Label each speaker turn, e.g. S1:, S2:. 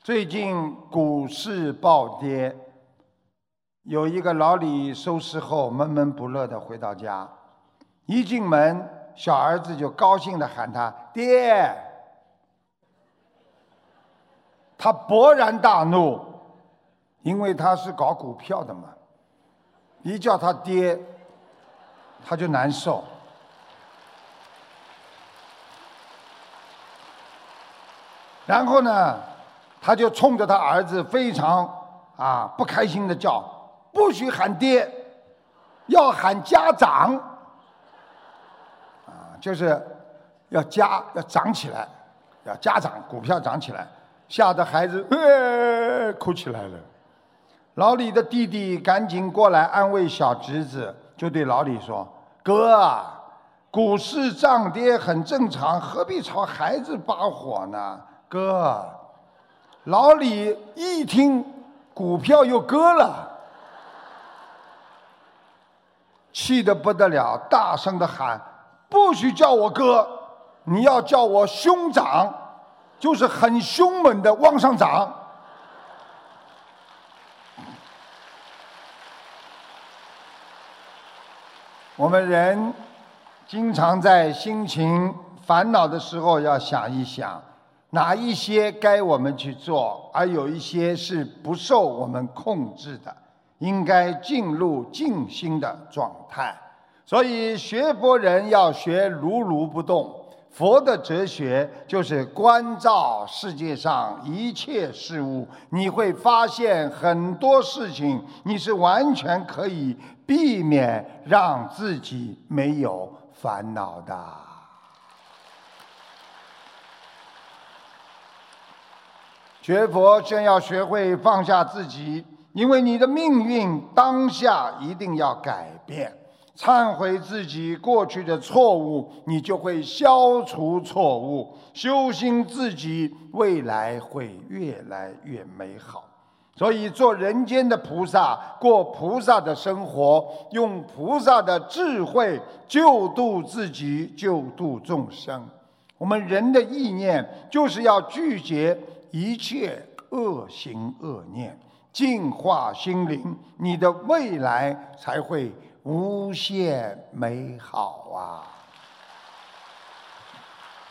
S1: 最近股市暴跌，有一个老李收市后闷闷不乐地回到家，一进门，小儿子就高兴地喊他爹。他勃然大怒，因为他是搞股票的嘛，一叫他爹，他就难受。然后呢，他就冲着他儿子非常不开心的叫：不许喊爹，要喊家长。就是要涨起来，要家长，股票涨起来，吓得孩子哭起来了。老李的弟弟赶紧过来安慰小侄子，就对老李说：哥啊，股市涨跌很正常，何必朝孩子发火呢？哥，老李一听股票又割了，气得不得了，大声地喊：不许叫我哥，你要叫我兄长，就是很凶猛的往上涨。我们人经常在心情烦恼的时候要想一想，哪一些该我们去做，而有一些是不受我们控制的，应该进入静心的状态。所以学佛人要学如如不动。佛的哲学就是关照世界上一切事物，你会发现很多事情你是完全可以避免让自己没有烦恼的。学佛先要学会放下自己，因为你的命运当下一定要改变。忏悔自己过去的错误，你就会消除错误，修心自己，未来会越来越美好。所以做人间的菩萨，过菩萨的生活，用菩萨的智慧救度自己，救度众生。我们人的意念就是要拒绝一切恶行恶念，净化心灵，你的未来才会无限美好啊！